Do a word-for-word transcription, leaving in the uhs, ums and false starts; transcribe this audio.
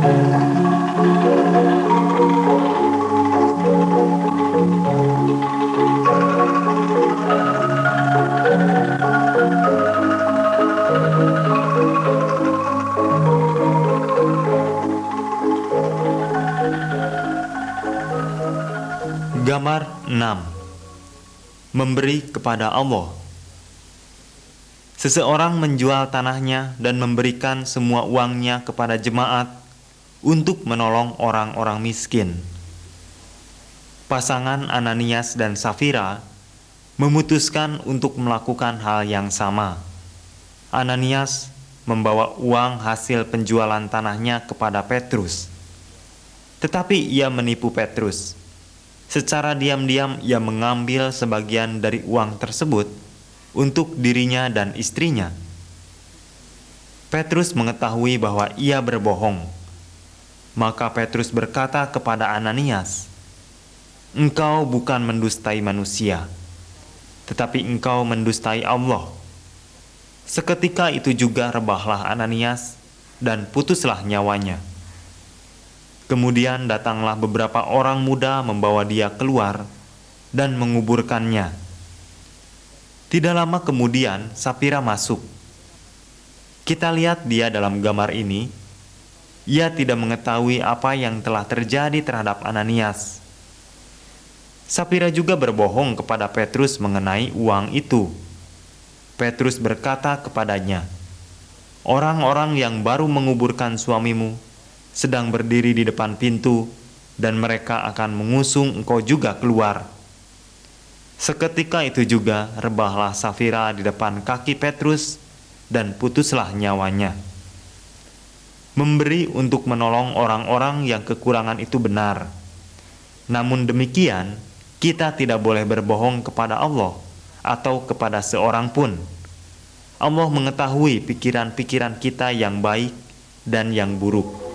Gambar enam. Memberi kepada Allah. Seseorang menjual tanahnya dan memberikan semua uangnya kepada jemaat untuk menolong orang-orang miskin. Pasangan Ananias dan Safira memutuskan untuk melakukan hal yang sama. Ananias membawa uang hasil penjualan tanahnya kepada Petrus. Tetapi ia menipu Petrus. Secara diam-diam ia mengambil sebagian dari uang tersebut untuk dirinya dan istrinya. Petrus mengetahui bahwa ia berbohong. Maka Petrus berkata kepada Ananias, "Engkau bukan mendustai manusia, tetapi engkau mendustai Allah." Seketika itu juga rebahlah Ananias dan putuslah nyawanya. Kemudian datanglah beberapa orang muda membawa dia keluar dan menguburkannya. Tidak lama kemudian Safira masuk. Kita lihat dia dalam gambar ini. Ia tidak mengetahui apa yang telah terjadi terhadap Ananias. Safira juga berbohong kepada Petrus mengenai uang itu. Petrus berkata kepadanya, "Orang-orang yang baru menguburkan suamimu sedang berdiri di depan pintu, dan mereka akan mengusung engkau juga keluar." Seketika itu juga rebahlah Safira di depan kaki Petrus dan putuslah nyawanya. Memberi untuk menolong orang-orang yang kekurangan itu benar. Namun demikian, kita tidak boleh berbohong kepada Allah atau kepada seorang pun. Allah mengetahui pikiran-pikiran kita yang baik dan yang buruk.